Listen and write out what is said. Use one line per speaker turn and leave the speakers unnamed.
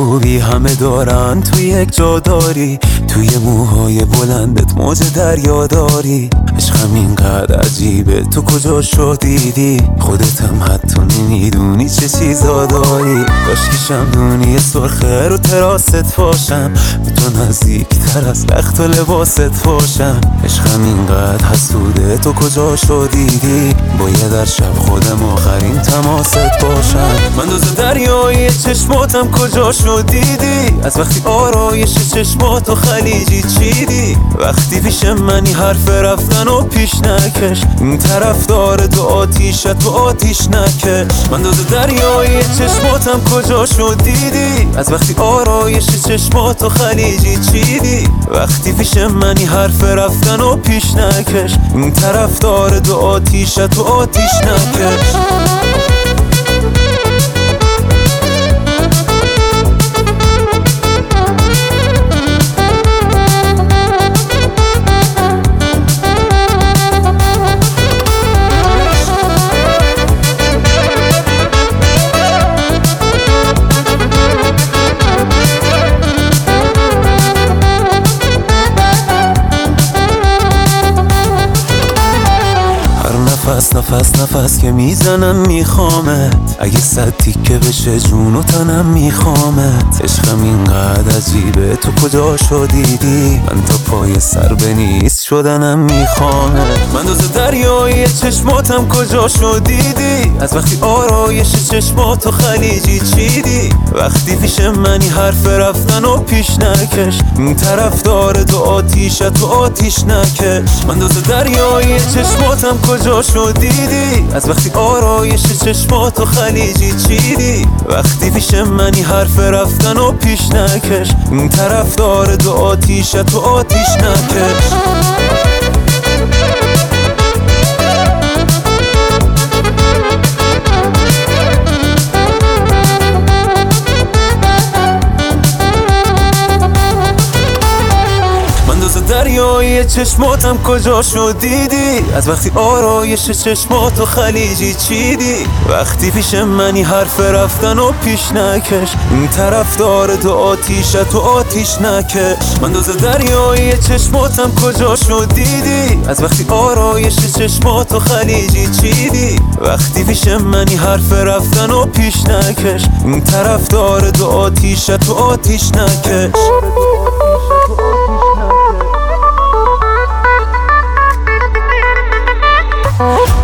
خوبی همه دارن، توی یک جا داری، توی موهای بلندت موج دریا داری. عشقم اینقدر عجیبه، تو کجا شو دیدی؟ خودتم حتی نمیدونی چه چیزا داری. کاشکی شمدونی سرخه رو تراست باشم، به تو نزدیک تر از لخت و لباست باشم. عشقم اینقدر حسوده، تو کجا شو دیدی؟ باید در شب خودم آخرین تماست باشم. من دوز دریایی چشماتم کجا شو دیدی؟ از وقتی آرایش چشماتو خلیجی چیدی؟ وقتی پیش منی حرف رفتن و پیش نکش، این طرف داره تو آتیشت و آتیش نکش. من دوز دریایی چشماتم کجا شو دیدی؟ از وقتی آرایش چشماتو خلیجی چیدی؟ وقتی پیش منی حرف رفتن و پیش نکش، این طرف داره تو آتیشت و آتیش نکش. نفس که میزنم میخوامت، اگه 100 تیکه بشه جون و تنم میخوامت. عشقم اینقدر عجیبه، تو کجا شو دیدی؟ من تا پای سر به نیست شدنم میخوامت. من دوز دریایی چشماتم کجا شو دیدی؟ از وقتی آرایش چشماتو خلیجی چیدی؟ وقتی پیش منی حرف رفتن و پیش نکش، این طرف داره تو آتیشت و آتیش نکش. من دوز دریایی چشماتم کجا شو دیدی؟ از وقتی آرایش چشماتو خلیجی چیدی؟ وقتی پیش منی حرف رفتن و پیش نکش، این طرف داره تو آتیشت و آتیش نکش. دریایی چشماتم کجا شو دیدی؟ از وقتی آرایش چشماتو خلیجی چیدی؟ وقتی پیش منی حرف رفتن و پیش نکش، این طرف داره تو آتیشت و آتیش نکش. من دوز دریایی چشماتم کجا شو دیدی؟ از وقتی آرایش چشماتو خلیجی چیدی؟ وقتی پیش منی حرف رفتن و پیش نکش، این طرف داره تو آتیشت و آتیش نکش.